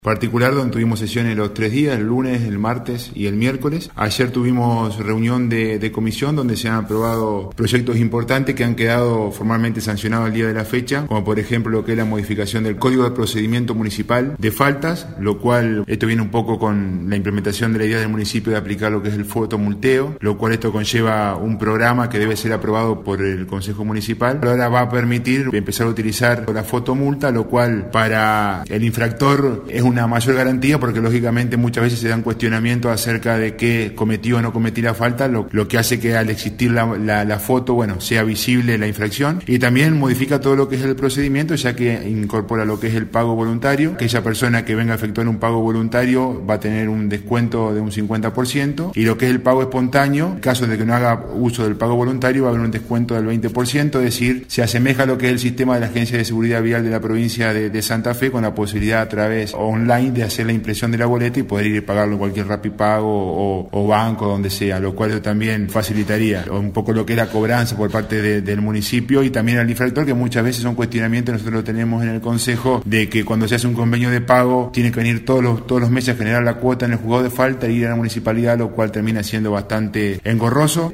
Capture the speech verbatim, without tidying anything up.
Particular donde tuvimos sesiones los tres días, el lunes, el martes y el miércoles. Ayer tuvimos reunión de, de comisión donde se han aprobado proyectos importantes que han quedado formalmente sancionados al día de la fecha, como por ejemplo lo que es la modificación del Código de Procedimiento Municipal de faltas, lo cual esto viene un poco con la implementación de la idea del municipio de aplicar lo que es el fotomulteo, lo cual esto conlleva un programa que debe ser aprobado por el Consejo Municipal. Ahora va a permitir empezar a utilizar la fotomulta, lo cual para el infractor es un una mayor garantía porque lógicamente muchas veces se dan cuestionamientos acerca de qué cometió o no cometí la falta, lo, lo que hace que al existir la, la, la foto, bueno, sea visible la infracción, y también modifica todo lo que es el procedimiento, ya que incorpora lo que es el pago voluntario. Aquella persona que venga a efectuar un pago voluntario va a tener un descuento de un cincuenta por ciento, y lo que es el pago espontáneo, en caso de que no haga uso del pago voluntario, va a haber un descuento del veinte por ciento, es decir, se asemeja a lo que es el sistema de la Agencia de Seguridad Vial de la provincia de, de Santa Fe, con la posibilidad a través online de hacer la impresión de la boleta y poder ir a pagarlo en cualquier Rapipago o, o banco, donde sea, lo cual también facilitaría un poco lo que es la cobranza por parte de, del municipio y también al infractor, que muchas veces son cuestionamientos, nosotros lo tenemos en el Consejo, de que cuando se hace un convenio de pago tiene que venir todos los, todos los meses a generar la cuota en el juzgado de falta e ir a la municipalidad, lo cual termina siendo bastante engorroso.